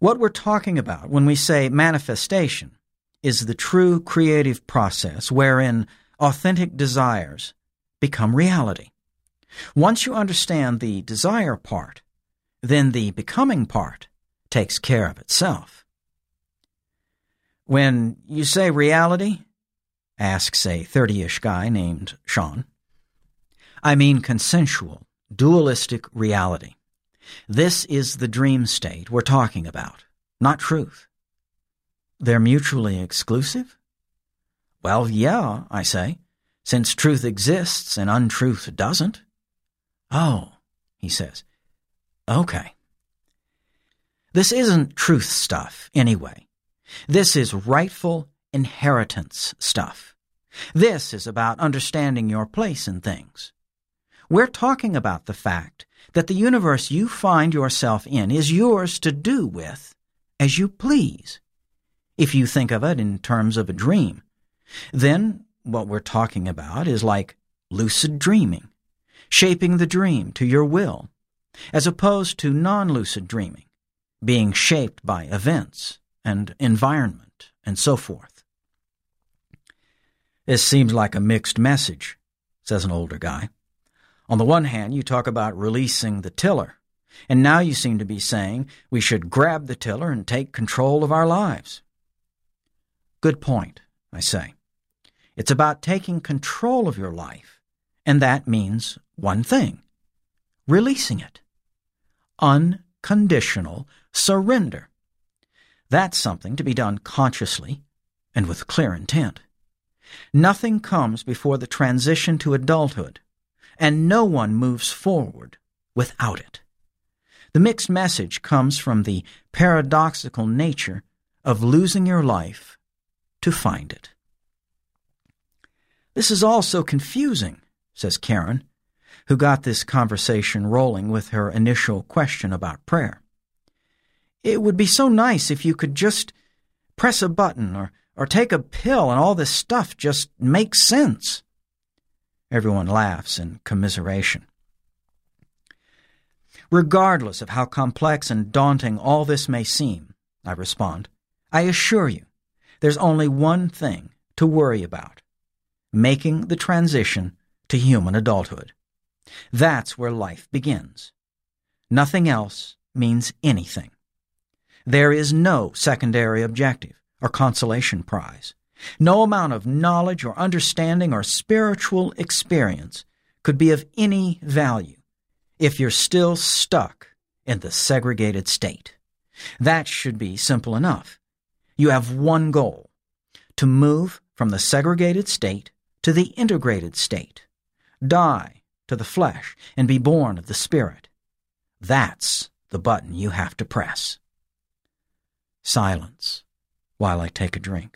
What we're talking about when we say manifestation is the true creative process wherein authentic desires become reality. Once you understand the desire part, then the becoming part takes care of itself. When you say reality, asks a 30-ish guy named Sean, I mean consensual, dualistic reality. This is the dream state we're talking about, not truth. They're mutually exclusive? Well, yeah, I say, since truth exists and untruth doesn't. Oh, he says, okay. This isn't truth stuff, anyway. This is rightful inheritance stuff. This is about understanding your place in things. We're talking about the fact that the universe you find yourself in is yours to do with as you please. If you think of it in terms of a dream, then what we're talking about is like lucid dreaming, shaping the dream to your will, as opposed to non-lucid dreaming, being shaped by events and environment and so forth. This seems like a mixed message, says an older guy. On the one hand, you talk about releasing the tiller, and now you seem to be saying we should grab the tiller and take control of our lives. Good point, I say. It's about taking control of your life, and that means one thing, releasing it. Unconditional surrender. That's something to be done consciously and with clear intent. Nothing comes before the transition to adulthood, and no one moves forward without it. The mixed message comes from the paradoxical nature of losing your life to find it. This is all so confusing, says Karen, who got this conversation rolling with her initial question about prayer. It would be so nice if you could just press a button or take a pill and all this stuff just makes sense. Everyone laughs in commiseration. Regardless of how complex and daunting all this may seem, I respond, I assure you, there's only one thing to worry about, making the transition to human adulthood. That's where life begins. Nothing else means anything. There is no secondary objective or consolation prize. No amount of knowledge or understanding or spiritual experience could be of any value if you're still stuck in the segregated state. That should be simple enough. You have one goal, to move from the segregated state to the integrated state, die to the flesh and be born of the Spirit. That's the button you have to press. Silence while I take a drink.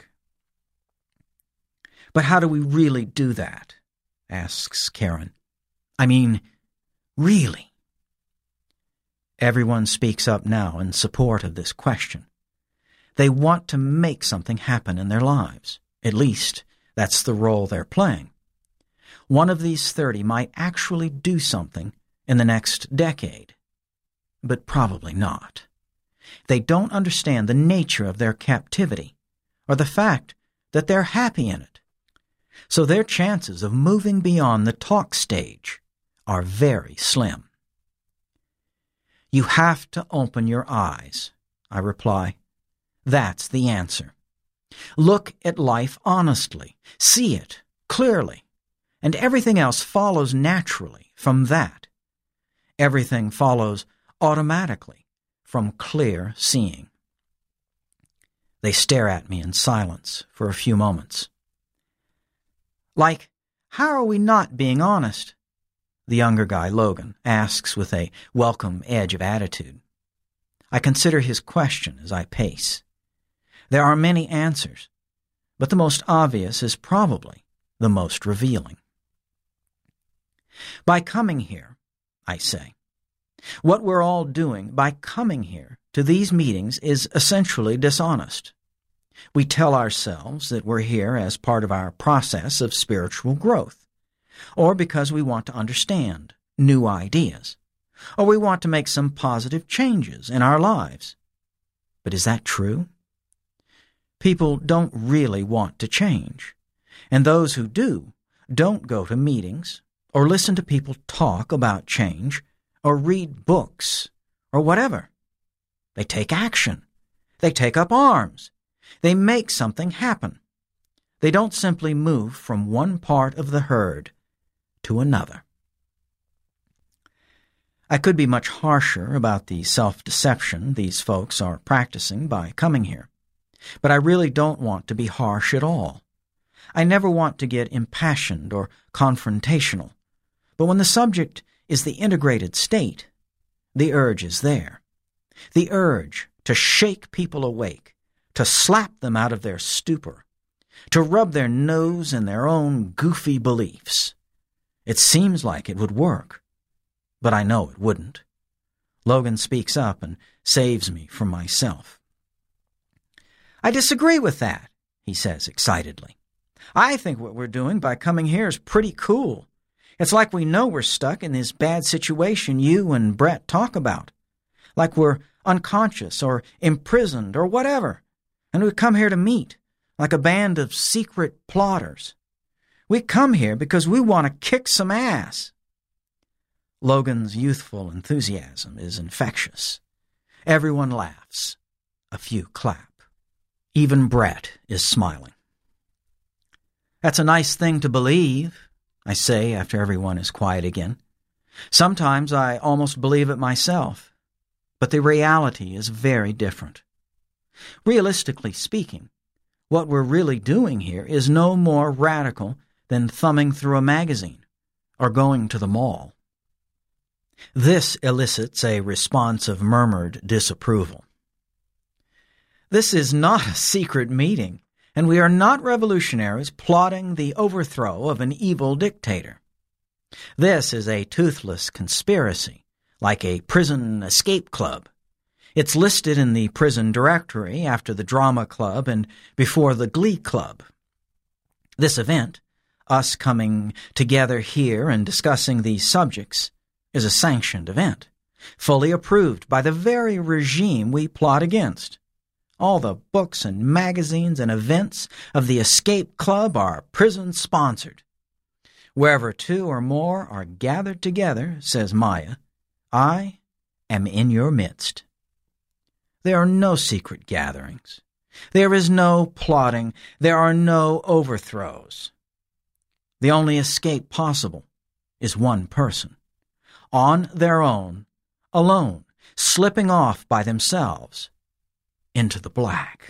But how do we really do that? Asks Karen. I mean, really? Everyone speaks up now in support of this question. They want to make something happen in their lives. At least, that's the role they're playing. One of these 30 might actually do something in the next decade, but probably not. They don't understand the nature of their captivity or the fact that they're happy in it. So their chances of moving beyond the talk stage are very slim. You have to open your eyes, I reply. That's the answer. Look at life honestly, see it clearly, and everything else follows naturally from that. Everything follows automatically from clear seeing. They stare at me in silence for a few moments. Like, how are we not being honest? The younger guy, Logan, asks with a welcome edge of attitude. I consider his question as I pace. There are many answers, but the most obvious is probably the most revealing. By coming here, I say, what we're all doing by coming here to these meetings is essentially dishonest. We tell ourselves that we're here as part of our process of spiritual growth, or because we want to understand new ideas, or we want to make some positive changes in our lives. But is that true? People don't really want to change, and those who do don't go to meetings or listen to people talk about change or read books or whatever. They take action. They take up arms. They make something happen. They don't simply move from one part of the herd to another. I could be much harsher about the self-deception these folks are practicing by coming here, but I really don't want to be harsh at all. I never want to get impassioned or confrontational, but when the subject is the integrated state, the urge is there. The urge to shake people awake, to slap them out of their stupor, to rub their nose in their own goofy beliefs. It seems like it would work, but I know it wouldn't. Logan speaks up and saves me from myself. I disagree with that, he says excitedly. I think what we're doing by coming here is pretty cool. It's like we know we're stuck in this bad situation you and Brett talk about, like we're unconscious or imprisoned or whatever, and we come here to meet, like a band of secret plotters. We come here because we want to kick some ass. Logan's youthful enthusiasm is infectious. Everyone laughs. A few clap. Even Brett is smiling. That's a nice thing to believe, I say after everyone is quiet again. Sometimes I almost believe it myself, but the reality is very different. Realistically speaking, what we're really doing here is no more radical than thumbing through a magazine or going to the mall. This elicits a response of murmured disapproval. This is not a secret meeting, and we are not revolutionaries plotting the overthrow of an evil dictator. This is a toothless conspiracy, like a prison escape club. It's listed in the prison directory after the drama club and before the glee club. This event, us coming together here and discussing these subjects, is a sanctioned event, fully approved by the very regime we plot against. All the books and magazines and events of the Escape Club are prison-sponsored. Wherever two or more are gathered together, says Maya, I am in your midst. There are no secret gatherings. There is no plotting. There are no overthrows. The only escape possible is one person, on their own, alone, slipping off by themselves, into the black.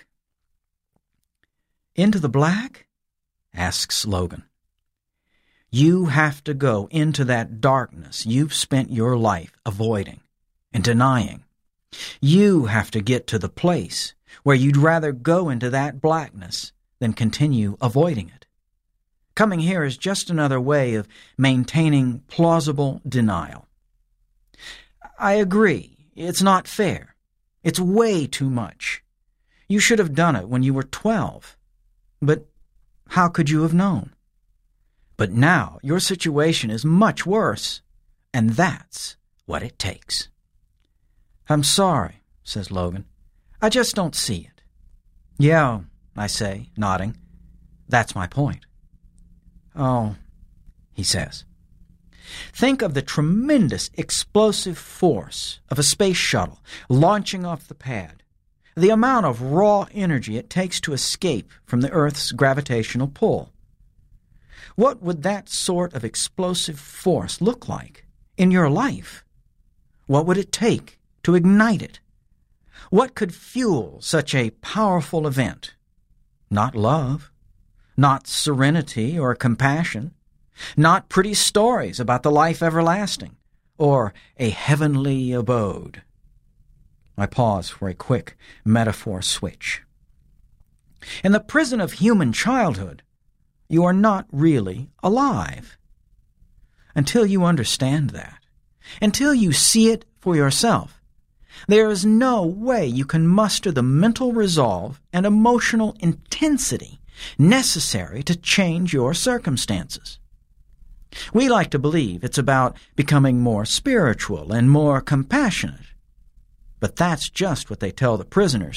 Into the black? Asks Logan. You have to go into that darkness you've spent your life avoiding and denying. You have to get to the place where you'd rather go into that blackness than continue avoiding it. Coming here is just another way of maintaining plausible denial. I agree. It's not fair. It's way too much. You should have done it when you were 12. But how could you have known? But now your situation is much worse, and that's what it takes. I'm sorry, says Logan. I just don't see it. Yeah, I say, nodding. That's my point. Oh, he says. Think of the tremendous explosive force of a space shuttle launching off the pad, the amount of raw energy it takes to escape from the Earth's gravitational pull. What would that sort of explosive force look like in your life? What would it take to ignite it? What could fuel such a powerful event? Not love, not serenity or compassion, not pretty stories about the life everlasting, or a heavenly abode. I pause for a quick metaphor switch. In the prison of human childhood, you are not really alive. Until you understand that, until you see it for yourself, there is no way you can muster the mental resolve and emotional intensity necessary to change your circumstances. We like to believe it's about becoming more spiritual and more compassionate. But that's just what they tell the prisoners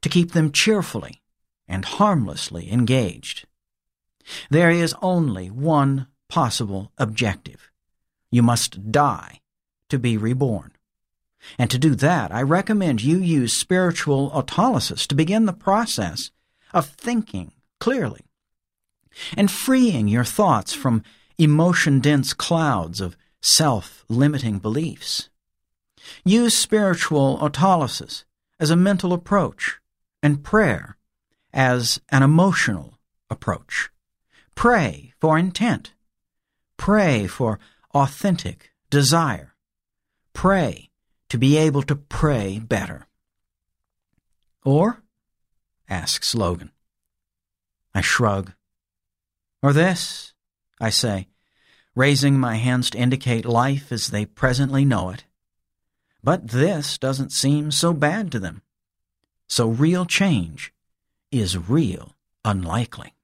to keep them cheerfully and harmlessly engaged. There is only one possible objective. You must die to be reborn. And to do that, I recommend you use spiritual autolysis to begin the process of thinking clearly and freeing your thoughts from emotion-dense clouds of self-limiting beliefs. Use spiritual autolysis as a mental approach and prayer as an emotional approach. Pray for intent. Pray for authentic desire. Pray to be able to pray better. Or? Asks Logan. I shrug. Or this, I say, raising my hands to indicate life as they presently know it. But this doesn't seem so bad to them. So real change is real unlikely.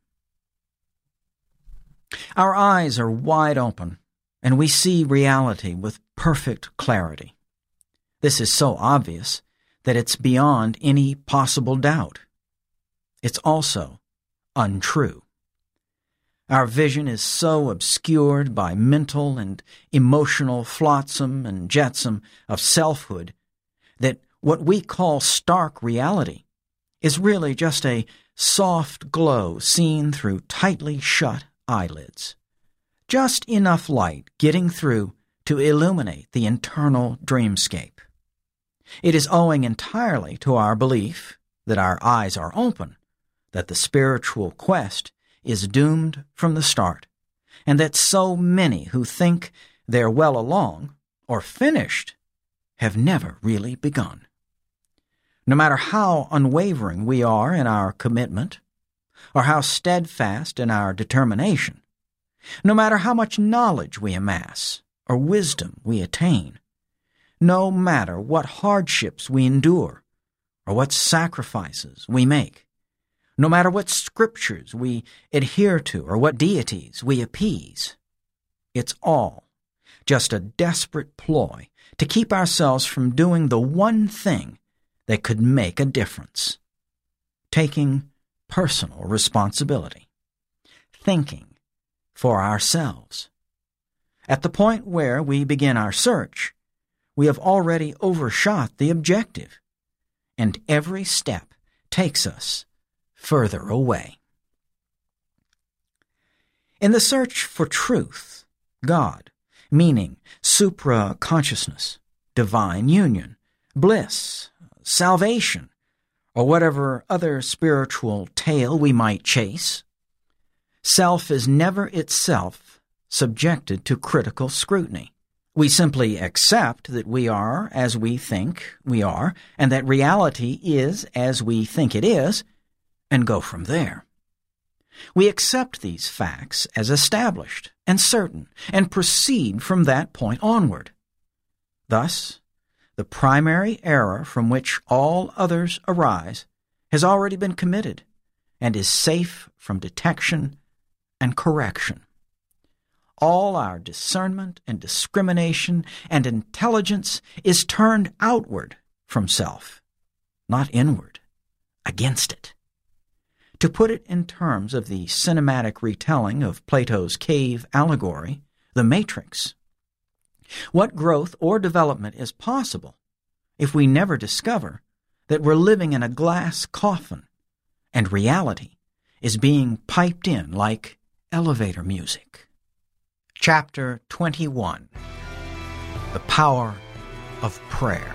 Our eyes are wide open, and we see reality with perfect clarity. This is so obvious that it's beyond any possible doubt. It's also untrue. Our vision is so obscured by mental and emotional flotsam and jetsam of selfhood that what we call stark reality is really just a soft glow seen through tightly shut eyelids. Just enough light getting through to illuminate the internal dreamscape. It is owing entirely to our belief that our eyes are open, that the spiritual quest is doomed from the start, and that so many who think they're well along or finished have never really begun. No matter how unwavering we are in our commitment, or how steadfast in our determination, no matter how much knowledge we amass or wisdom we attain, no matter what hardships we endure or what sacrifices we make, no matter what scriptures we adhere to or what deities we appease, it's all just a desperate ploy to keep ourselves from doing the one thing that could make a difference: taking personal responsibility, thinking for ourselves. At the point where we begin our search, we have already overshot the objective, and every step takes us further away. In the search for truth, God, meaning supra-consciousness, divine union, bliss, salvation, or whatever other spiritual tale we might chase, self is never itself subjected to critical scrutiny. We simply accept that we are as we think we are, and that reality is as we think it is, and go from there. We accept these facts as established and certain, and proceed from that point onward. Thus, the primary error from which all others arise has already been committed, and is safe from detection and correction. All our discernment and discrimination and intelligence is turned outward from self, not inward, against it. To put it in terms of the cinematic retelling of Plato's cave allegory, the Matrix, what growth or development is possible if we never discover that we're living in a glass coffin and reality is being piped in like elevator music? Chapter 21. The Power of Prayer.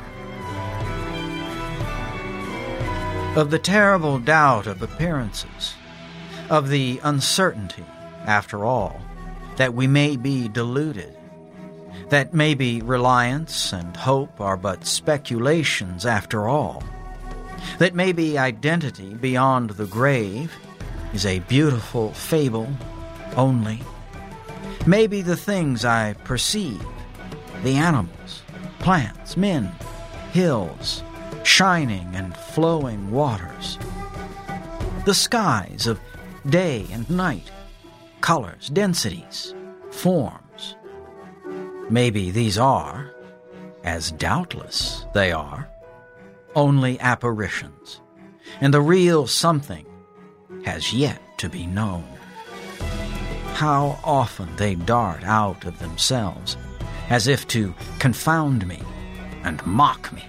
Of the terrible doubt of appearances, of the uncertainty, after all, that we may be deluded, that maybe reliance and hope are but speculations after all, that maybe identity beyond the grave is a beautiful fable only. Maybe the things I perceive, the animals, plants, men, hills, shining and flowing waters, the skies of day and night, colors, densities, forms, maybe these are, as doubtless they are, only apparitions, and the real something has yet to be known. How often they dart out of themselves, as if to confound me and mock me.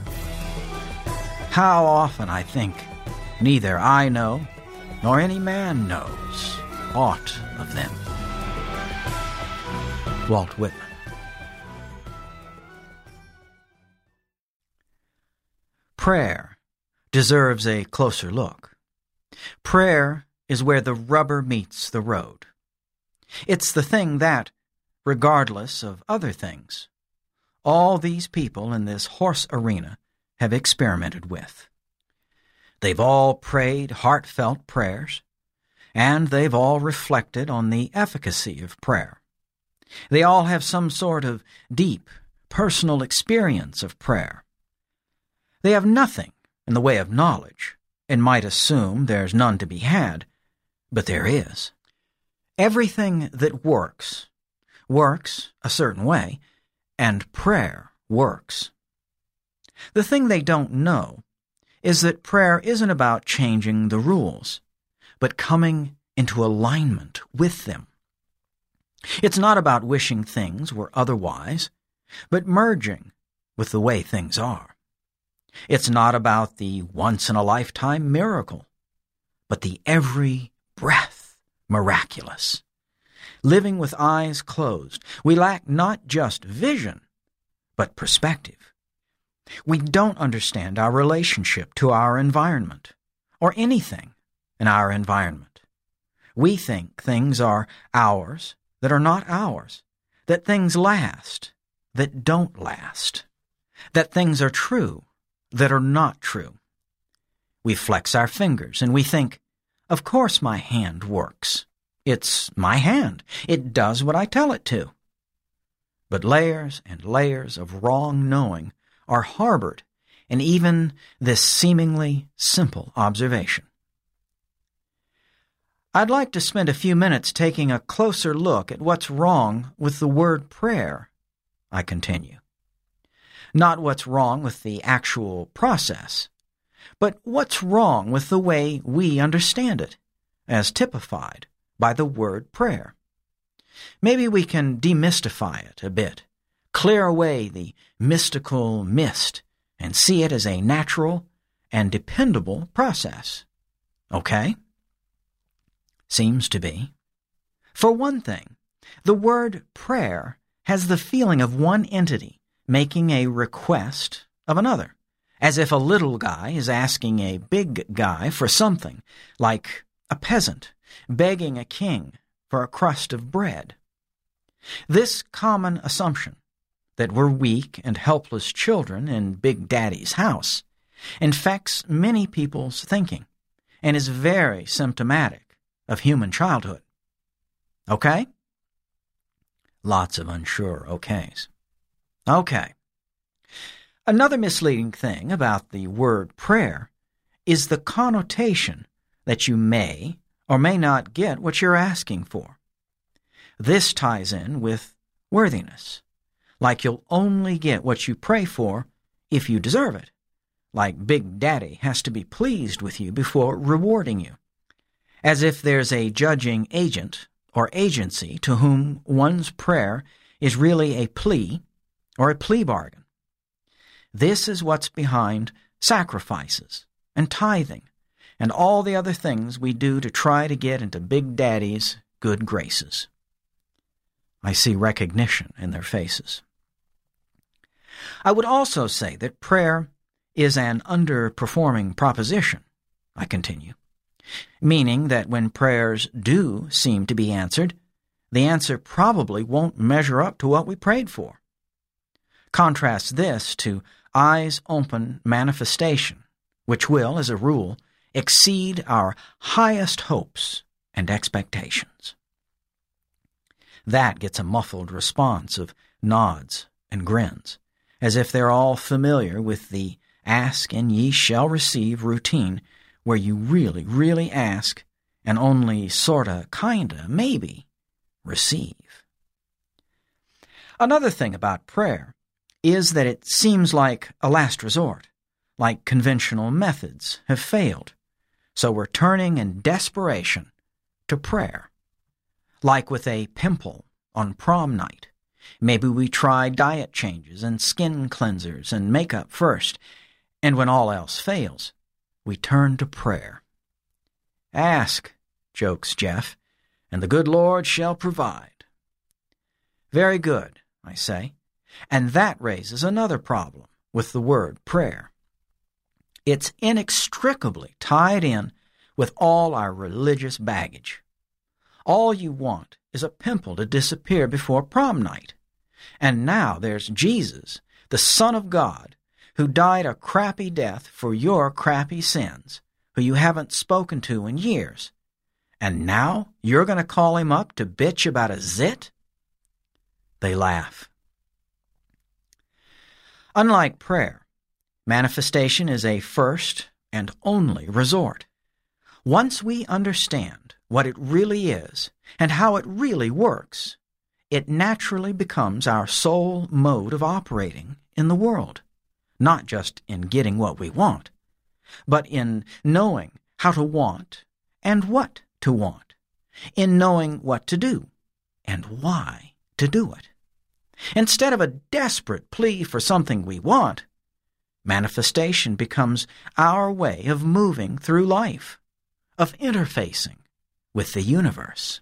How often I think neither I know nor any man knows aught of them. Walt Whitman. Prayer deserves a closer look. Prayer is where the rubber meets the road. It's the thing that, regardless of other things, all these people in this horse arena have experimented with. They've all prayed heartfelt prayers, and they've all reflected on the efficacy of prayer. They all have some sort of deep, personal experience of prayer. They have nothing in the way of knowledge, and might assume there's none to be had, but there is. Everything that works a certain way, and prayer works. The thing they don't know is that prayer isn't about changing the rules, but coming into alignment with them. It's not about wishing things were otherwise, but merging with the way things are. It's not about the once-in-a-lifetime miracle, but the every breath miraculous. Living with eyes closed, we lack not just vision, but perspective. We don't understand our relationship to our environment, or anything in our environment. We think things are ours that are not ours, that things last that don't last, that things are true that are not true. We flex our fingers and we think, of course my hand works. It's my hand. It does what I tell it to. But layers and layers of wrong knowing are harbored in even this seemingly simple observation. I'd like to spend a few minutes taking a closer look at what's wrong with the word prayer, I continue. Not what's wrong with the actual process, but what's wrong with the way we understand it, as typified by the word prayer. Maybe we can demystify it a bit, clear away the mystical mist, and see it as a natural and dependable process. Okay? Seems to be. For one thing, the word prayer has the feeling of one entity making a request of another, as if a little guy is asking a big guy for something, like a peasant begging a king for a crust of bread. This common assumption that we're weak and helpless children in Big Daddy's house infects many people's thinking and is very symptomatic of human childhood. Okay? Lots of unsure okays. Okay. Another misleading thing about the word prayer is the connotation that you may or may not get what you're asking for. This ties in with worthiness, like you'll only get what you pray for if you deserve it, like Big Daddy has to be pleased with you before rewarding you, as if there's a judging agent or agency to whom one's prayer is really a plea or a plea bargain. This is what's behind sacrifices and tithing and all the other things we do to try to get into Big Daddy's good graces. I see recognition in their faces. I would also say that prayer is an underperforming proposition, I continue, meaning that when prayers do seem to be answered, the answer probably won't measure up to what we prayed for. Contrast this to eyes-open manifestation, which will, as a rule, exceed our highest hopes and expectations. That gets a muffled response of nods and grins, as if they're all familiar with the ask and ye shall receive routine, where you really, really ask and only sorta, kinda, maybe receive. Another thing about prayer is that it seems like a last resort, like conventional methods have failed, so we're turning in desperation to prayer. Like with a pimple on prom night, maybe we try diet changes and skin cleansers and makeup first, and when all else fails, we turn to prayer. "Ask," jokes Jeff, "and the good Lord shall provide." Very good, I say, and that raises another problem with the word prayer. It's inextricably tied in with all our religious baggage. All you want is a pimple to disappear before prom night. And now there's Jesus, the Son of God, who died a crappy death for your crappy sins, who you haven't spoken to in years. And now you're going to call him up to bitch about a zit? They laugh. Unlike prayer, manifestation is a first and only resort. Once we understand what it really is and how it really works, it naturally becomes our sole mode of operating in the world, not just in getting what we want, but in knowing how to want and what to want, in knowing what to do and why to do it. Instead of a desperate plea for something we want, manifestation becomes our way of moving through life, of interfacing with the universe.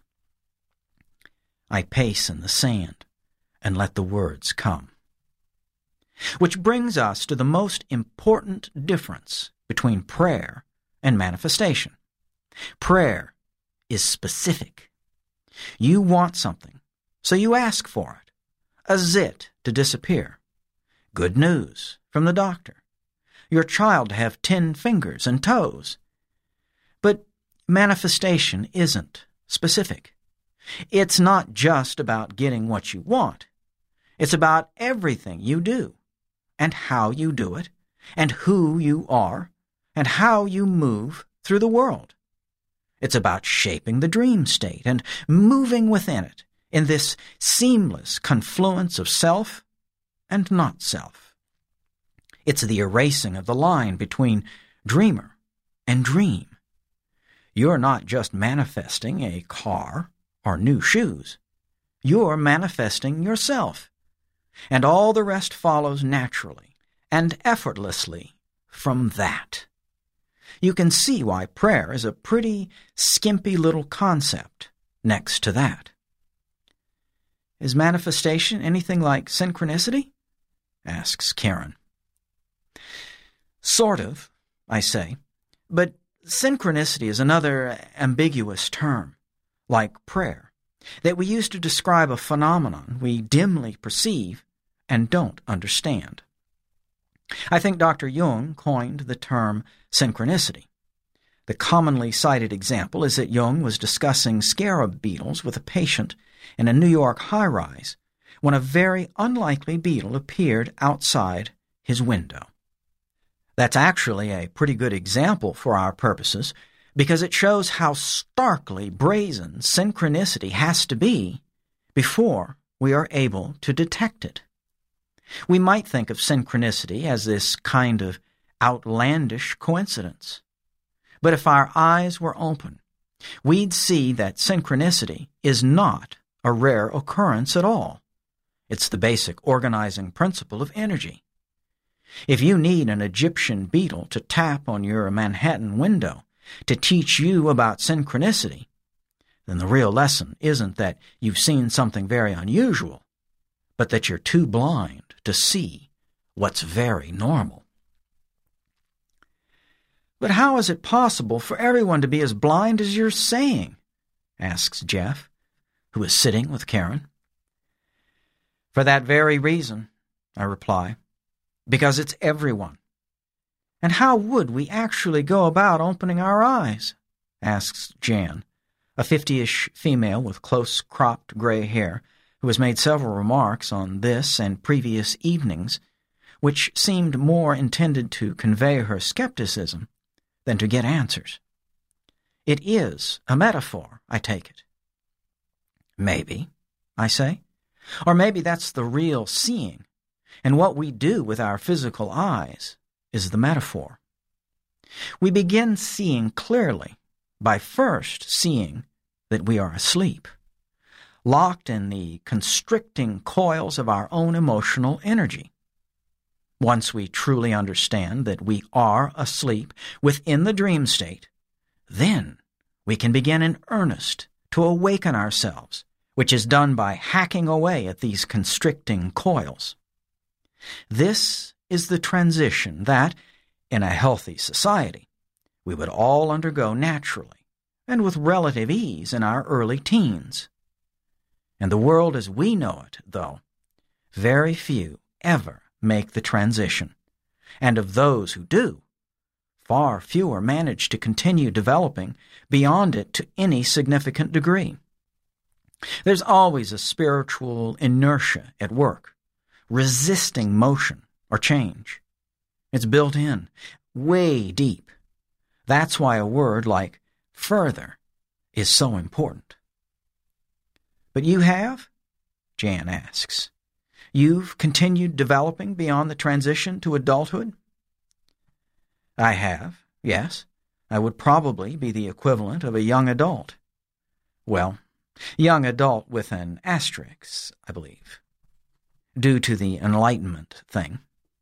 I pace in the sand and let the words come. Which brings us to the most important difference between prayer and manifestation. Prayer is specific. You want something, so you ask for it. A zit to disappear. Good news from the doctor. Your child to have 10 fingers and toes. But manifestation isn't specific. It's not just about getting what you want. It's about everything you do, and how you do it, and who you are, and how you move through the world. It's about shaping the dream state and moving within it in this seamless confluence of self and not self. It's the erasing of the line between dreamer and dream. You're not just manifesting a car or new shoes. You're manifesting yourself, and all the rest follows naturally and effortlessly from that. You can see why prayer is a pretty skimpy little concept next to that. Is manifestation anything like synchronicity? Asks Karen. Sort of, I say, but synchronicity is another ambiguous term, like prayer, that we use to describe a phenomenon we dimly perceive and don't understand. I think Dr. Jung coined the term synchronicity. The commonly cited example is that Jung was discussing scarab beetles with a patient in a New York high-rise when a very unlikely beetle appeared outside his window. That's actually a pretty good example for our purposes because it shows how starkly brazen synchronicity has to be before we are able to detect it. We might think of synchronicity as this kind of outlandish coincidence. But if our eyes were open, we'd see that synchronicity is not a rare occurrence at all. It's the basic organizing principle of energy. If you need an Egyptian beetle to tap on your Manhattan window to teach you about synchronicity, then the real lesson isn't that you've seen something very unusual, but that you're too blind to see what's very normal. But how is it possible for everyone to be as blind as you're saying? Asks Jeff, who is sitting with Karen. For that very reason, I reply, because it's everyone. And how would we actually go about opening our eyes? Asks Jan, a 50-ish female with close-cropped gray hair, who has made several remarks on this and previous evenings, which seemed more intended to convey her skepticism than to get answers. It is a metaphor, I take it. Maybe, I say. Or maybe that's the real seeing, and what we do with our physical eyes is the metaphor. We begin seeing clearly by first seeing that we are asleep, locked in the constricting coils of our own emotional energy. Once we truly understand that we are asleep within the dream state, then we can begin in earnest to awaken ourselves, which is done by hacking away at these constricting coils. This is the transition that, in a healthy society, we would all undergo naturally and with relative ease in our early teens. In the world as we know it, though, very few ever make the transition, and of those who do, far fewer manage to continue developing beyond it to any significant degree. There's always a spiritual inertia at work, resisting motion or change. It's built in, way deep. That's why a word like further is so important. But you have? Jan asks. You've continued developing beyond the transition to adulthood? I have, yes. I would probably be the equivalent of a young adult. Well, young adult with an asterisk, I believe, due to the Enlightenment thing.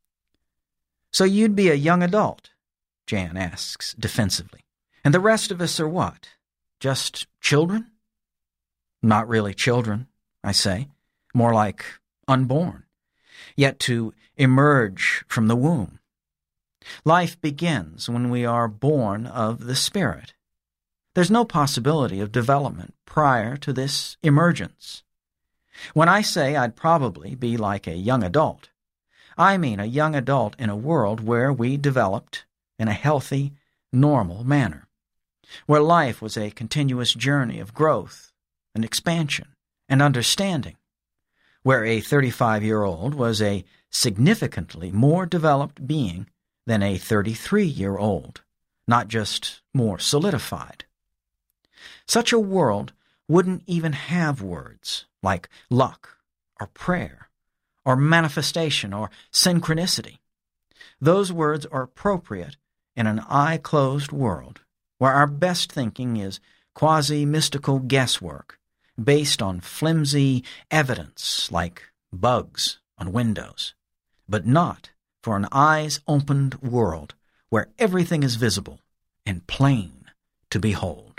So you'd be a young adult? Jan asks defensively. And the rest of us are what? Just children? Not really children, I say. More like unborn, yet to emerge from the womb. Life begins when we are born of the Spirit. There's no possibility of development prior to this emergence. When I say I'd probably be like a young adult, I mean a young adult in a world where we developed in a healthy, normal manner, where life was a continuous journey of growth and expansion and understanding, where a 35-year-old was a significantly more developed being than a 33-year-old, not just more solidified. Such a world wouldn't even have words like luck or prayer or manifestation or synchronicity. Those words are appropriate in an eye-closed world where our best thinking is quasi-mystical guesswork based on flimsy evidence like bugs on windows, but not for an eyes-opened world where everything is visible and plain to behold.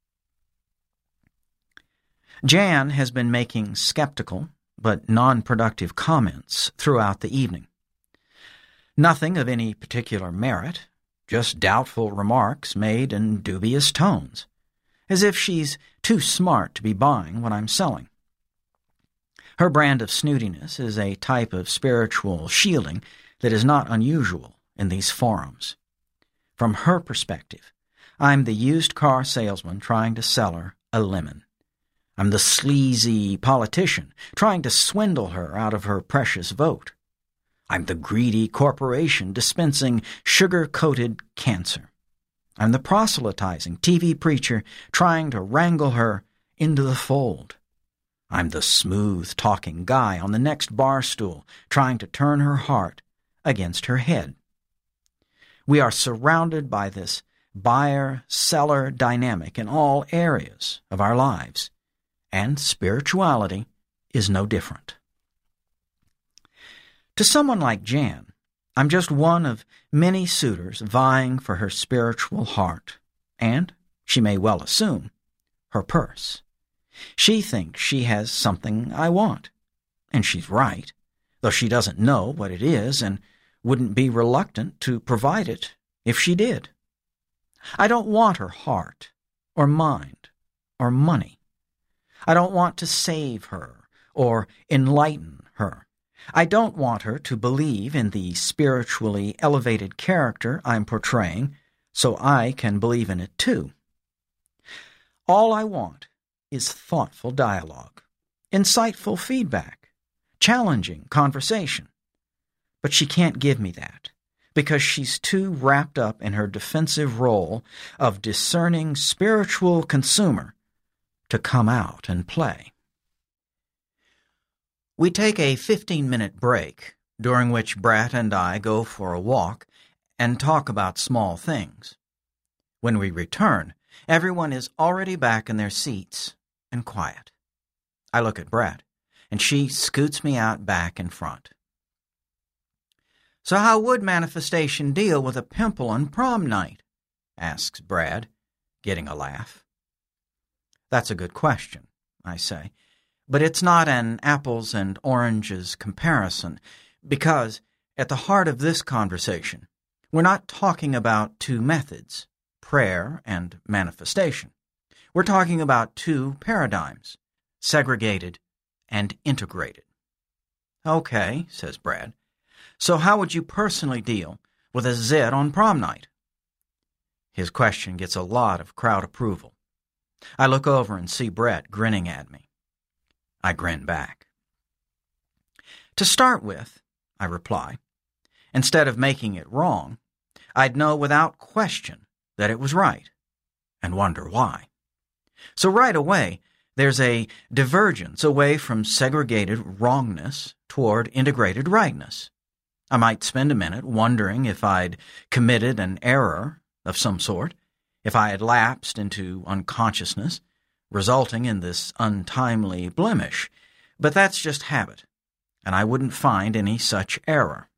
Jan has been making skeptical but non-productive comments throughout the evening. Nothing of any particular merit, just doubtful remarks made in dubious tones, as if she's too smart to be buying what I'm selling. Her brand of snootiness is a type of spiritual shielding that is not unusual in these forums. From her perspective, I'm the used car salesman trying to sell her a lemon. I'm the sleazy politician trying to swindle her out of her precious vote. I'm the greedy corporation dispensing sugar-coated cancer. I'm the proselytizing TV preacher trying to wrangle her into the fold. I'm the smooth-talking guy on the next bar stool trying to turn her heart against her head. We are surrounded by this buyer-seller dynamic in all areas of our lives, and spirituality is no different. To someone like Jan, I'm just one of many suitors vying for her spiritual heart, and, she may well assume, her purse. She thinks she has something I want, and she's right, though she doesn't know what it is and wouldn't be reluctant to provide it if she did. I don't want her heart, or mind, or money. I don't want to save her or enlighten her. I don't want her to believe in the spiritually elevated character I'm portraying so I can believe in it too. All I want is thoughtful dialogue, insightful feedback, challenging conversation. But she can't give me that because she's too wrapped up in her defensive role of discerning spiritual consumer to come out and play. We take a 15-minute break, during which Brat and I go for a walk, and talk about small things. When we return, everyone is already back in their seats and quiet. I look at Brett, and she scoots me out back in front. "So how would manifestation deal with a pimple on prom night?" asks Brad, getting a laugh. "That's a good question," I say, "but it's not an apples and oranges comparison, because at the heart of this conversation, we're not talking about two methods, prayer and manifestation. We're talking about two paradigms, segregated and integrated." "Okay," says Brad. "So how would you personally deal with a zit on prom night?" His question gets a lot of crowd approval. I look over and see Brett grinning at me. I grin back. "To start with," I reply, "instead of making it wrong, I'd know without question that it was right, and wonder why. So right away, there's a divergence away from segregated wrongness toward integrated rightness. I might spend a minute wondering if I'd committed an error of some sort, if I had lapsed into unconsciousness, resulting in this untimely blemish, but that's just habit, and I wouldn't find any such error.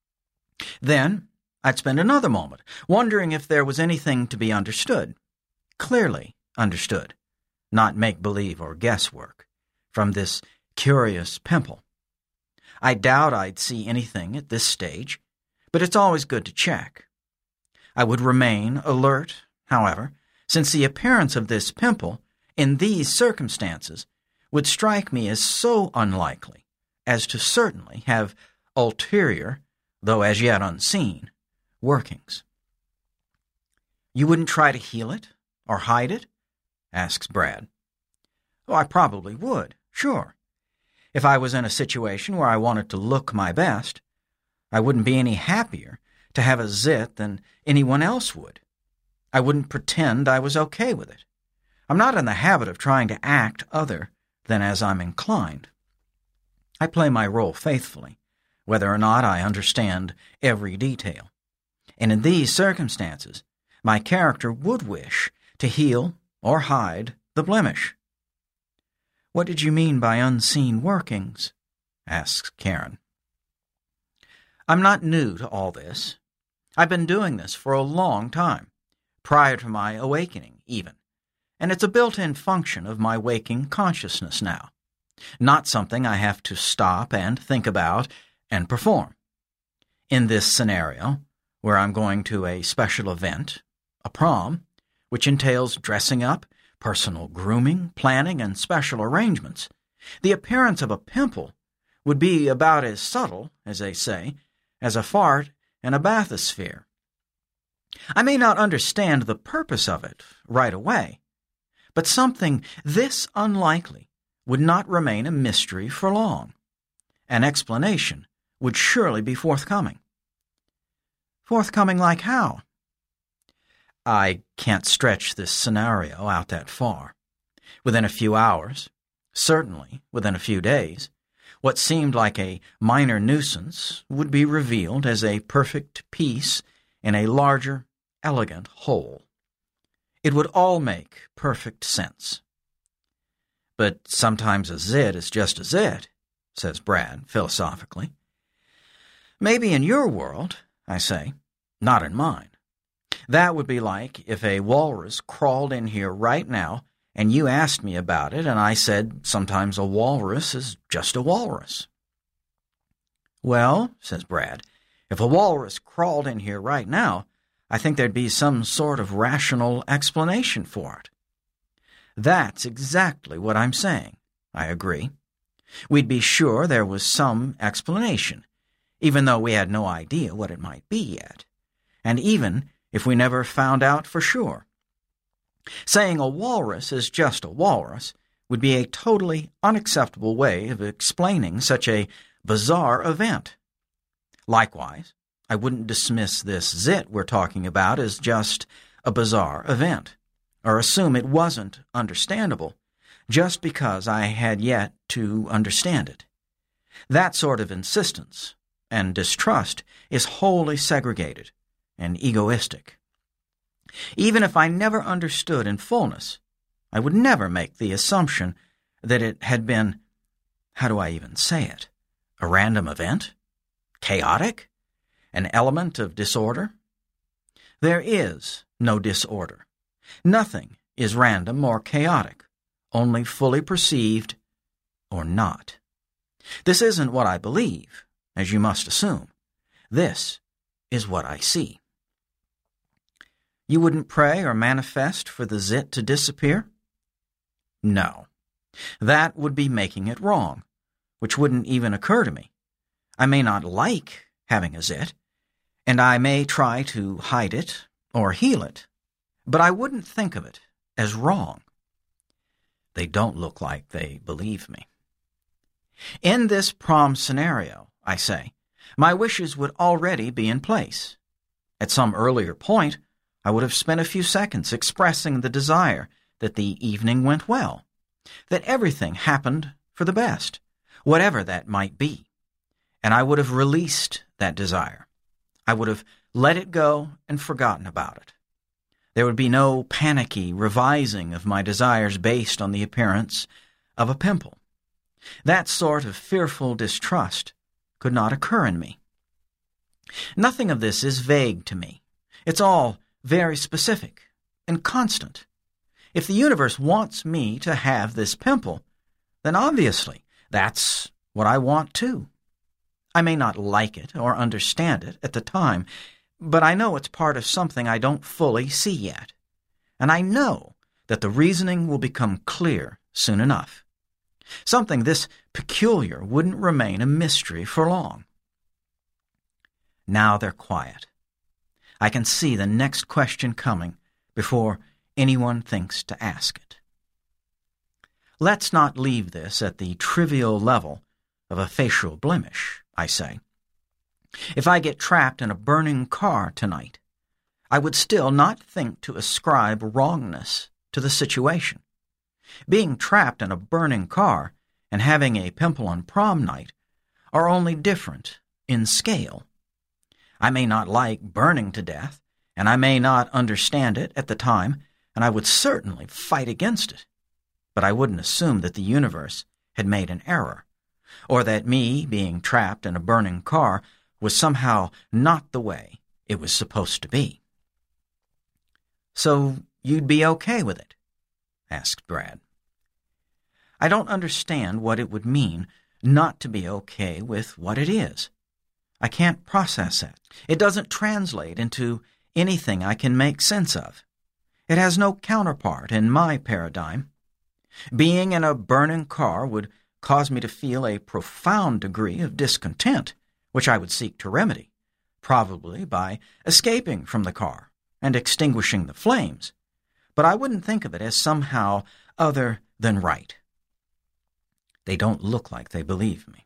Then I'd spend another moment wondering if there was anything to be understood, clearly understood, not make-believe or guesswork, from this curious pimple. I doubt I'd see anything at this stage, but it's always good to check. I would remain alert, however, since the appearance of this pimple in these circumstances would strike me as so unlikely as to certainly have ulterior, though as yet unseen, workings. "You wouldn't try to heal it or hide it?" asks Brad. "Oh, I probably would, sure. If I was in a situation where I wanted to look my best, I wouldn't be any happier to have a zit than anyone else would. I wouldn't pretend I was okay with it. I'm not in the habit of trying to act other than as I'm inclined. I play my role faithfully, whether or not I understand every detail. And in these circumstances, my character would wish to heal or hide the blemish." "What did you mean by unseen workings?" asks Karen. "I'm not new to all this. I've been doing this for a long time, prior to my awakening even, and it's a built-in function of my waking consciousness now, not something I have to stop and think about and perform. In this scenario, where I'm going to a special event, a prom, which entails dressing up, personal grooming, planning, and special arrangements, the appearance of a pimple would be about as subtle, as they say, as a fart in a bathysphere. I may not understand the purpose of it right away, but something this unlikely would not remain a mystery for long. An explanation would surely be forthcoming." "Forthcoming like how?" "I can't stretch this scenario out that far. Within a few hours, certainly within a few days, what seemed like a minor nuisance would be revealed as a perfect piece in a larger, elegant whole. It would all make perfect sense." "But sometimes a zit is just a zit," says Brad philosophically. "Maybe in your world," I say, "not in mine. That would be like if a walrus crawled in here right now and you asked me about it and I said sometimes a walrus is just a walrus." "Well," says Brad, "if a walrus crawled in here right now, I think there'd be some sort of rational explanation for it." "That's exactly what I'm saying," I agree. "We'd be sure there was some explanation, even though we had no idea what it might be yet, and even if we never found out for sure. Saying a walrus is just a walrus would be a totally unacceptable way of explaining such a bizarre event. Likewise, I wouldn't dismiss this zit we're talking about as just a bizarre event, or assume it wasn't understandable just because I had yet to understand it. That sort of insistence and distrust is wholly segregated and egoistic. Even if I never understood in fullness, I would never make the assumption that it had been, how do I even say it, a random event? Chaotic? An element of disorder? There is no disorder. Nothing is random or chaotic, only fully perceived or not. This isn't what I believe, as you must assume. This is what I see. You wouldn't pray or manifest for the zit to disappear? No. That would be making it wrong, which wouldn't even occur to me. I may not like having a zit, and I may try to hide it or heal it, but I wouldn't think of it as wrong. They don't look like they believe me. In this prom scenario, I say, my wishes would already be in place. At some earlier point, I would have spent a few seconds expressing the desire that the evening went well, that everything happened for the best, whatever that might be, and I would have released that desire. I would have let it go and forgotten about it. There would be no panicky revising of my desires based on the appearance of a pimple. That sort of fearful distrust could not occur in me. Nothing of this is vague to me. It's all very specific and constant. If the universe wants me to have this pimple, then obviously that's what I want too. I may not like it or understand it at the time, but I know it's part of something I don't fully see yet. And I know that the reasoning will become clear soon enough. Something this peculiar wouldn't remain a mystery for long. Now they're quiet. I can see the next question coming before anyone thinks to ask it. Let's not leave this at the trivial level of a facial blemish, I say. If I get trapped in a burning car tonight, I would still not think to ascribe wrongness to the situation. Being trapped in a burning car and having a pimple on prom night are only different in scale. I may not like burning to death, and I may not understand it at the time, and I would certainly fight against it. But I wouldn't assume that the universe had made an error, or that me being trapped in a burning car was somehow not the way it was supposed to be. So you'd be okay with it? Asked Brad. I don't understand what it would mean not to be okay with what it is. I can't process it. It doesn't translate into anything I can make sense of. It has no counterpart in my paradigm. Being in a burning car would cause me to feel a profound degree of discontent, which I would seek to remedy, probably by escaping from the car and extinguishing the flames, but I wouldn't think of it as somehow other than right. They don't look like they believe me.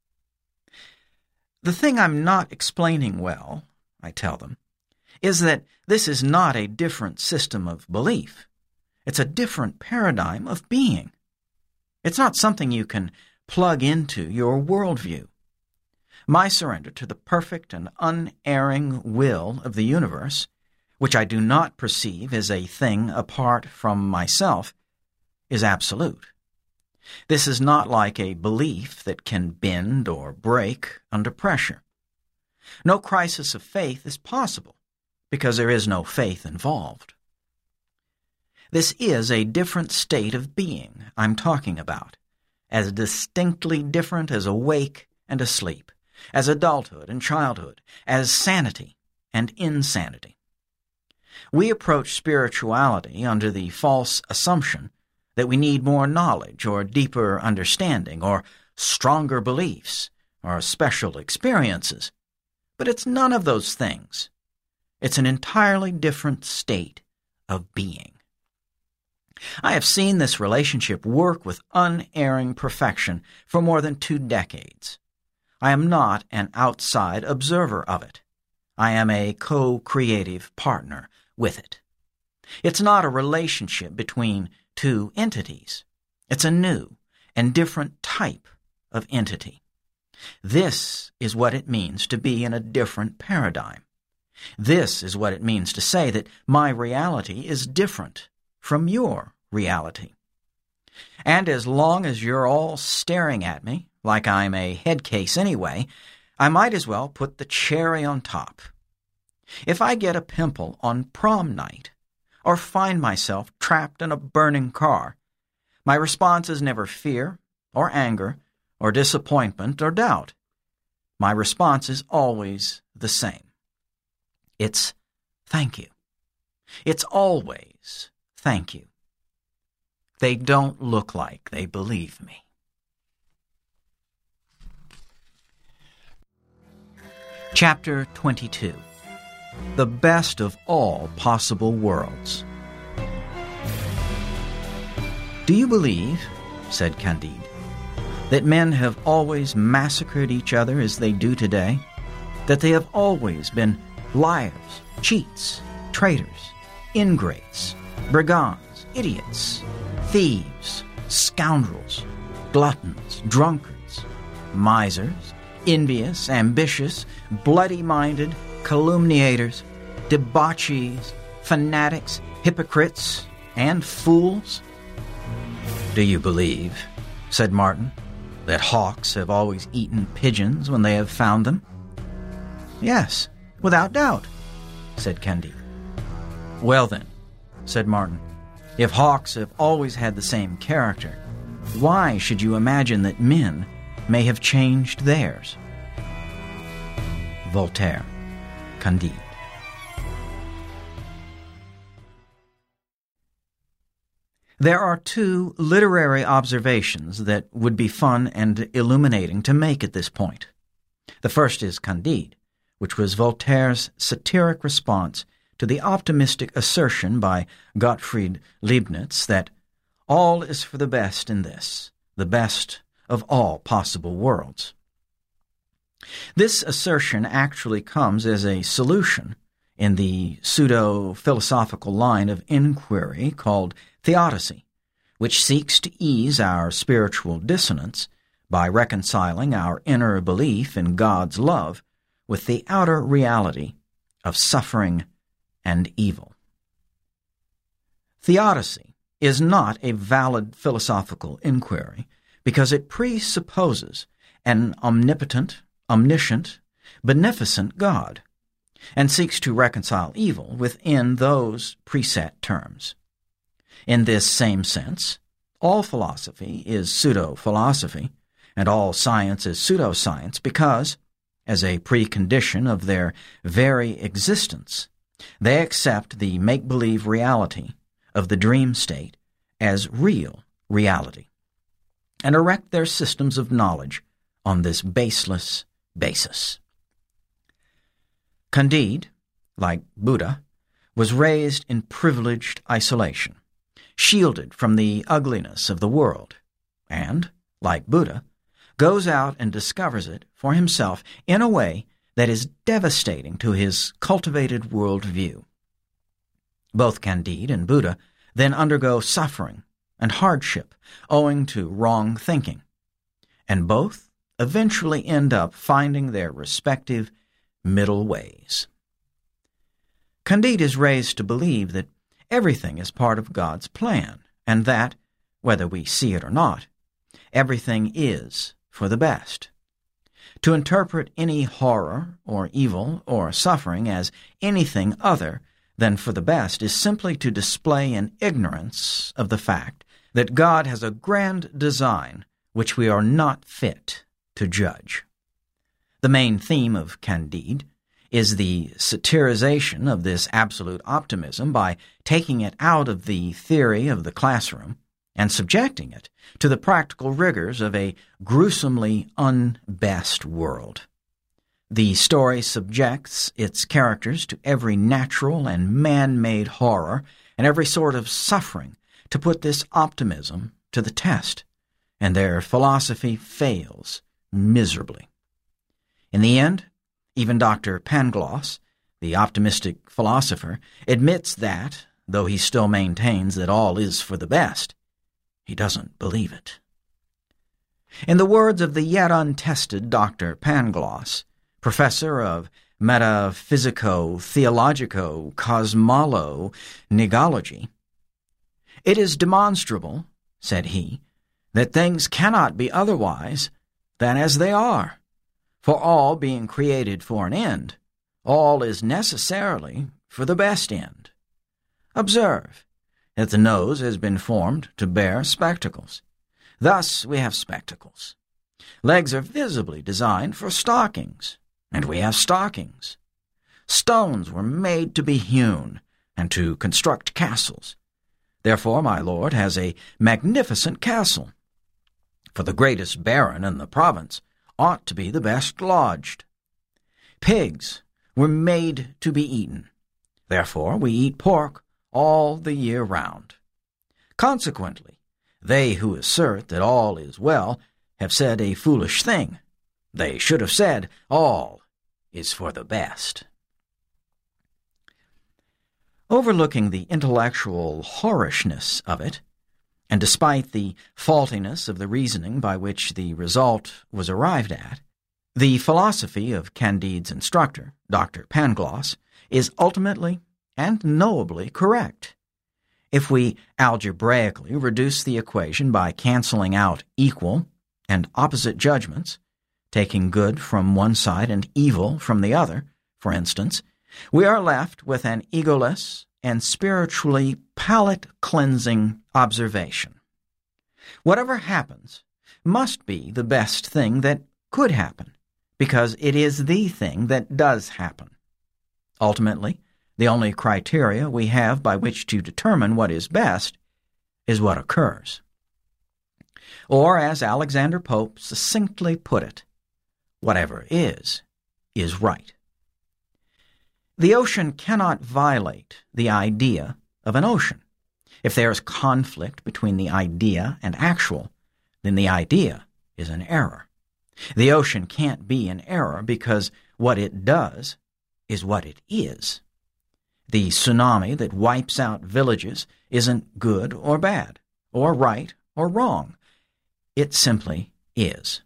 The thing I'm not explaining well, I tell them, is that this is not a different system of belief. It's a different paradigm of being. It's not something you can plug into your worldview. My surrender to the perfect and unerring will of the universe, which I do not perceive as a thing apart from myself, is absolute. This is not like a belief that can bend or break under pressure. No crisis of faith is possible because there is no faith involved. This is a different state of being I'm talking about, as distinctly different as awake and asleep, as adulthood and childhood, as sanity and insanity. We approach spirituality under the false assumption that we need more knowledge or deeper understanding or stronger beliefs or special experiences. But it's none of those things. It's an entirely different state of being. I have seen this relationship work with unerring perfection for more than 2 decades. I am not an outside observer of it. I am a co-creative partner with it. It's not a relationship between 2 entities. It's a new and different type of entity. This is what it means to be in a different paradigm. This is what it means to say that my reality is different from your reality. And as long as you're all staring at me, like I'm a head case anyway, I might as well put the cherry on top. If I get a pimple on prom night, or find myself trapped in a burning car, my response is never fear, or anger, or disappointment, or doubt. My response is always the same. It's thank you. It's always thank you. They don't look like they believe me. Chapter 22. The Best of All Possible Worlds. Do you believe, said Candide, that men have always massacred each other as they do today? That they have always been liars, cheats, traitors, ingrates, brigands, idiots, thieves, scoundrels, gluttons, drunkards, misers, envious, ambitious, bloody-minded, calumniators, debauchees, fanatics, hypocrites, and fools? Do you believe, said Martin, that hawks have always eaten pigeons when they have found them? Yes, without doubt, said Candide. Well then, said Martin, if hawks have always had the same character, why should you imagine that men may have changed theirs? Voltaire, Candide. There are two literary observations that would be fun and illuminating to make at this point. The first is Candide, which was Voltaire's satiric response to the optimistic assertion by Gottfried Leibniz that all is for the best in this, the best of all possible worlds. This assertion actually comes as a solution in the pseudo-philosophical line of inquiry called theodicy, which seeks to ease our spiritual dissonance by reconciling our inner belief in God's love with the outer reality of suffering and evil. Theodicy is not a valid philosophical inquiry because it presupposes an omnipotent, omniscient, beneficent God, and seeks to reconcile evil within those preset terms. In this same sense, all philosophy is pseudo-philosophy, and all science is pseudoscience because, as a precondition of their very existence, they accept the make-believe reality of the dream state as real reality, and erect their systems of knowledge on this baseless basis. Candide, like Buddha, was raised in privileged isolation, shielded from the ugliness of the world, and, like Buddha, goes out and discovers it for himself in a way that is devastating to his cultivated worldview. Both Candide and Buddha then undergo suffering and hardship owing to wrong thinking, and both eventually end up finding their respective middle ways. Candide is raised to believe that everything is part of God's plan, and that, whether we see it or not, everything is for the best. To interpret any horror or evil or suffering as anything other than for the best is simply to display an ignorance of the fact that God has a grand design which we are not fit to judge. The main theme of Candide is the satirization of this absolute optimism by taking it out of the theory of the classroom and subjecting it to the practical rigors of a gruesomely unbest world. The story subjects its characters to every natural and man-made horror and every sort of suffering to put this optimism to the test, and their philosophy fails miserably. In the end, even Dr. Pangloss, the optimistic philosopher, admits that, though he still maintains that all is for the best, he doesn't believe it. In the words of the yet untested Dr. Pangloss, professor of metaphysico-theologico-cosmolo-nigology. "It is demonstrable," said he, "that things cannot be otherwise than as they are. For all being created for an end, all is necessarily for the best end. Observe that the nose has been formed to bear spectacles. Thus we have spectacles. Legs are visibly designed for stockings, and we have stockings. Stones were made to be hewn and to construct castles. Therefore my lord has a magnificent castle. For the greatest baron in the province ought to be the best lodged. Pigs were made to be eaten. Therefore we eat pork all the year round. Consequently, they who assert that all is well have said a foolish thing. They should have said, all is for the best." Overlooking the intellectual whorishness of it, and despite the faultiness of the reasoning by which the result was arrived at, the philosophy of Candide's instructor, Dr. Pangloss, is ultimately and knowably correct. If we algebraically reduce the equation by canceling out equal and opposite judgments, taking good from one side and evil from the other, for instance, we are left with an egoless and spiritually palate-cleansing observation. Whatever happens must be the best thing that could happen, because it is the thing that does happen. Ultimately, the only criteria we have by which to determine what is best is what occurs. Or, as Alexander Pope succinctly put it, whatever is right. The ocean cannot violate the idea of an ocean. If there is conflict between the idea and actual, then the idea is an error. The ocean can't be an error because what it does is what it is. The tsunami that wipes out villages isn't good or bad, or right or wrong. It simply is.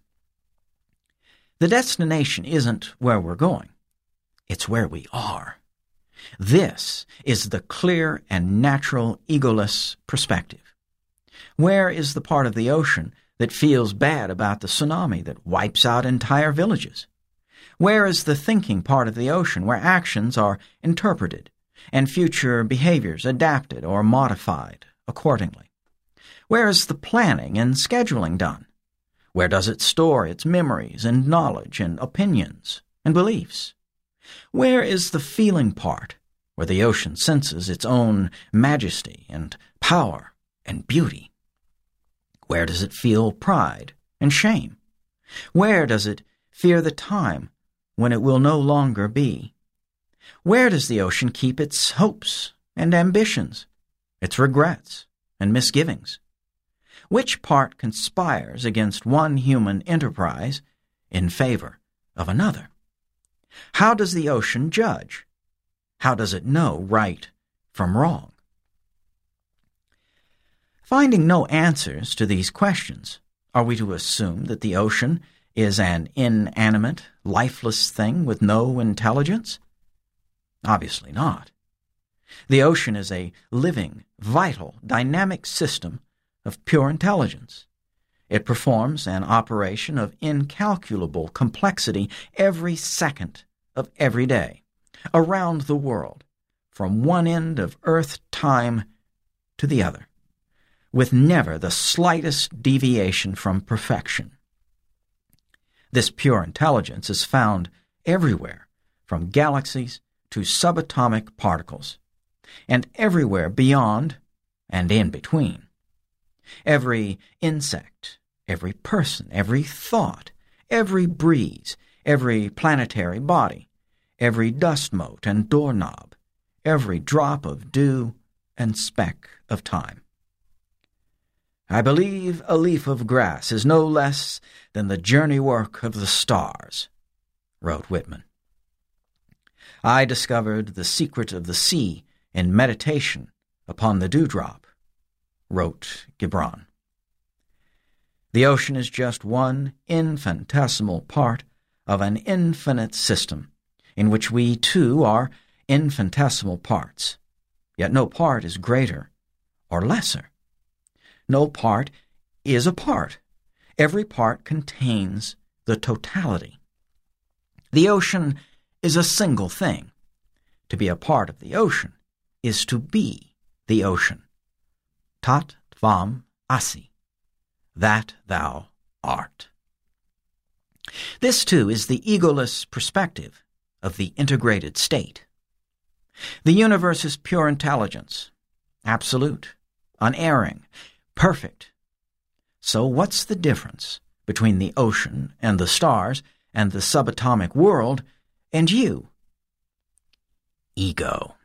The destination isn't where we're going. It's where we are. This is the clear and natural egoless perspective. Where is the part of the ocean that feels bad about the tsunami that wipes out entire villages? Where is the thinking part of the ocean where actions are interpreted and future behaviors adapted or modified accordingly? Where is the planning and scheduling done? Where does it store its memories and knowledge and opinions and beliefs? Where is the feeling part, where the ocean senses its own majesty and power and beauty? Where does it feel pride and shame? Where does it fear the time when it will no longer be? Where does the ocean keep its hopes and ambitions, its regrets and misgivings? Which part conspires against one human enterprise in favor of another? How does the ocean judge? How does it know right from wrong? Finding no answers to these questions, are we to assume that the ocean is an inanimate, lifeless thing with no intelligence? Obviously not. The ocean is a living, vital, dynamic system of pure intelligence. It performs an operation of incalculable complexity every second of every day, around the world, from one end of Earth-time to the other, with never the slightest deviation from perfection. This pure intelligence is found everywhere, from galaxies to subatomic particles, and everywhere beyond and in between. Every insect, every person, every thought, every breeze, every planetary body, every dust mote and doorknob, every drop of dew and speck of time. I believe a leaf of grass is no less than the journey work of the stars, wrote Whitman. I discovered the secret of the sea in meditation upon the dewdrop, wrote Gibran. The ocean is just one infinitesimal part of an infinite system, in which we too are infinitesimal parts. Yet no part is greater or lesser. No part is a part. Every part contains the totality. The ocean is a single thing. To be a part of the ocean is to be the ocean. Tat tvam asi, that thou art. This, too, is the egoless perspective of the integrated state. The universe is pure intelligence, absolute, unerring, perfect. So what's the difference between the ocean and the stars and the subatomic world and you? Ego.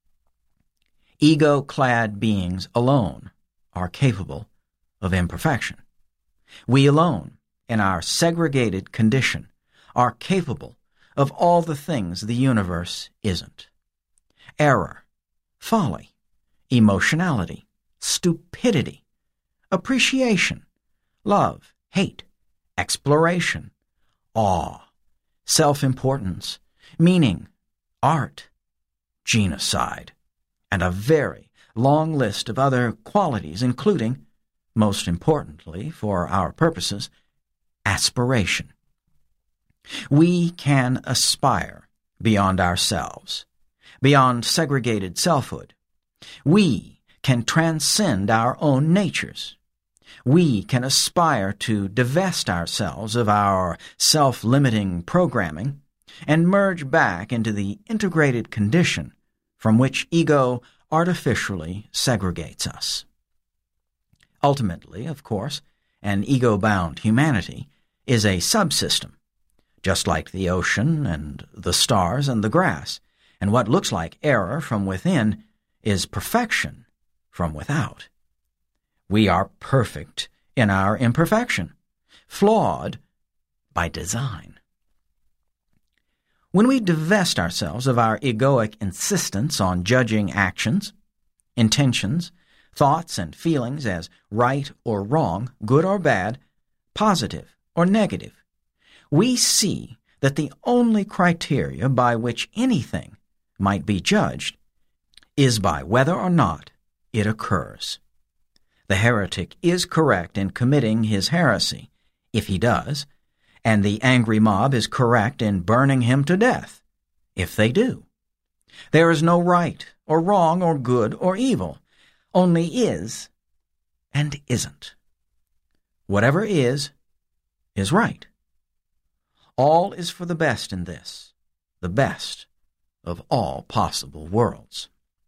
Ego-clad beings alone are capable of imperfection. We alone, in our segregated condition, are capable of all the things the universe isn't. Error, folly, emotionality, stupidity, appreciation, love, hate, exploration, awe, self-importance, meaning, art, genocide, and a very long list of other qualities, including, most importantly for our purposes, aspiration. We can aspire beyond ourselves, beyond segregated selfhood. We can transcend our own natures. We can aspire to divest ourselves of our self-limiting programming and merge back into the integrated condition from which ego artificially segregates us. Ultimately, of course, an ego-bound humanity is a subsystem, just like the ocean and the stars and the grass, and what looks like error from within is perfection from without. We are perfect in our imperfection, flawed by design. When we divest ourselves of our egoic insistence on judging actions, intentions, thoughts, and feelings as right or wrong, good or bad, positive or negative, we see that the only criteria by which anything might be judged is by whether or not it occurs. The heretic is correct in committing his heresy, if he does, and the angry mob is correct in burning him to death, if they do. There is no right or wrong or good or evil, only is and isn't. Whatever is right. All is for the best in this, the best of all possible worlds.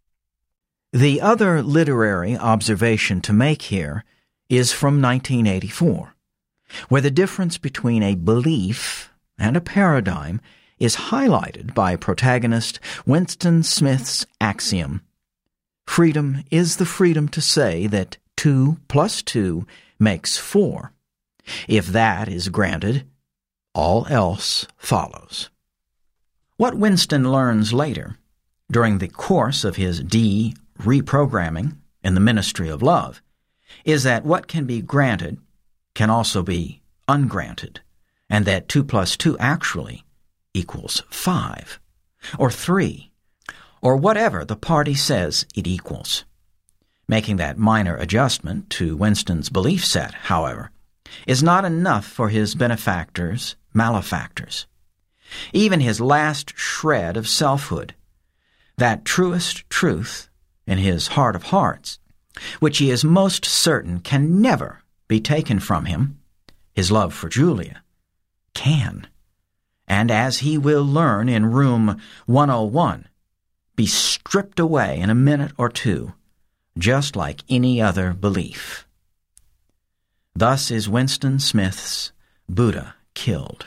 The other literary observation to make here is from 1984, where the difference between a belief and a paradigm is highlighted by protagonist Winston Smith's axiom, "Freedom is the freedom to say that 2 + 2 makes 4. If that is granted, all else follows." What Winston learns later, during the course of his reprogramming in the ministry of love, is that what can be granted can also be ungranted, and that 2 + 2 actually equals 5, or 3, or whatever the party says it equals. Making that minor adjustment to Winston's belief set, however, is not enough for his benefactors' malefactors. Even his last shred of selfhood, that truest truth in his heart of hearts, which he is most certain can never be taken from him, his love for Julia, can, and as he will learn in room 101, be stripped away in a minute or two, just like any other belief. Thus is Winston Smith's Buddha killed.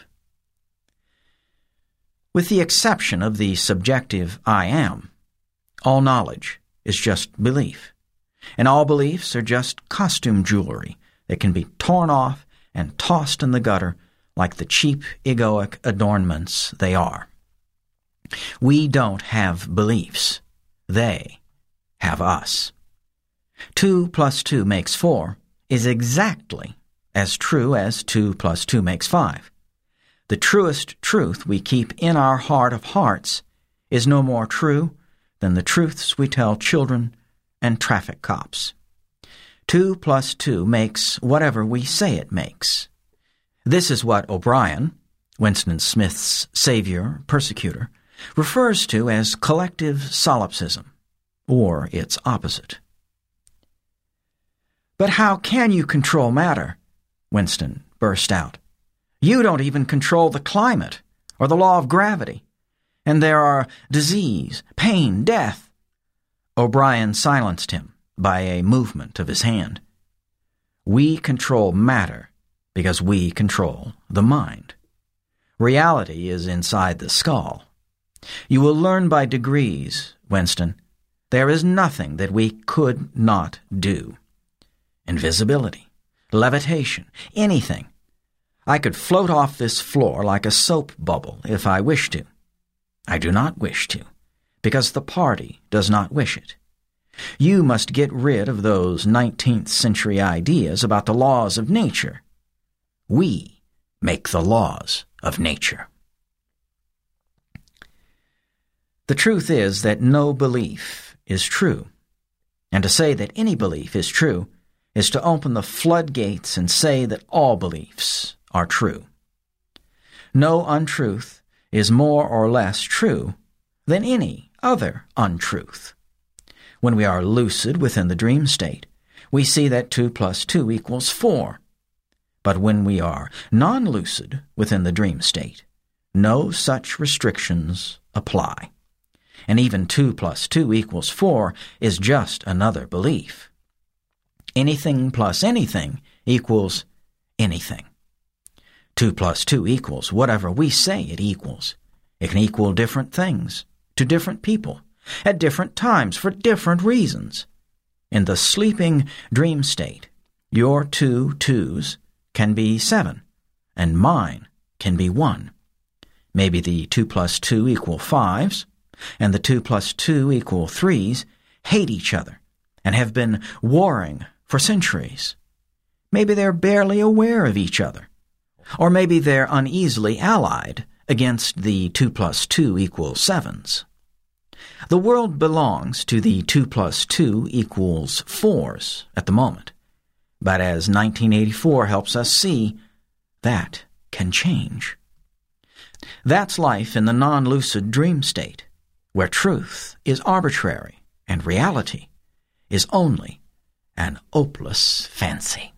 With the exception of the subjective I am, all knowledge is just belief, and all beliefs are just costume jewelry that can be torn off and tossed in the gutter like the cheap egoic adornments they are. We don't have beliefs. They have us. 2 + 2 makes 4 is exactly as true as 2 + 2 makes 5. the truest truth we keep in our heart of hearts is no more true than the truths we tell children and traffic cops. 2 plus 2 makes whatever we say it makes. This is what O'Brien, Winston Smith's savior, persecutor, refers to as collective solipsism, or its opposite. "But how can you control matter?" Winston burst out. "You don't even control the climate or the law of gravity, and there are disease, pain, death." O'Brien silenced him by a movement of his hand. "We control matter because we control the mind. Reality is inside the skull. You will learn by degrees, Winston. There is nothing that we could not do. Invisibility, levitation, anything. I could float off this floor like a soap bubble if I wished to. I do not wish to, because the party does not wish it. You must get rid of those 19th century ideas about the laws of nature. We make the laws of nature." The truth is that no belief is true, and to say that any belief is true is to open the floodgates and say that all beliefs are true. No untruth is more or less true than any other untruth. When we are lucid within the dream state, we see that 2 plus 2 equals 4. But when we are non-lucid within the dream state, no such restrictions apply. And even 2 plus 2 equals 4 is just another belief. Anything plus anything equals anything. 2 plus 2 equals whatever we say it equals. It can equal different things to different people at different times for different reasons. In the sleeping dream state, your 2 2s can be 7, and mine can be 1. Maybe the 2 plus 2 equal 5s, and the 2 plus 2 equal 3s hate each other and have been warring for centuries. Maybe they're barely aware of each other. Or maybe they're uneasily allied against the 2 plus 2 equals 7s. The world belongs to the 2 plus 2 equals 4s at the moment. But as 1984 helps us see, that can change. That's life in the non-lucid dream state, where truth is arbitrary and reality is only an hopeless fancy.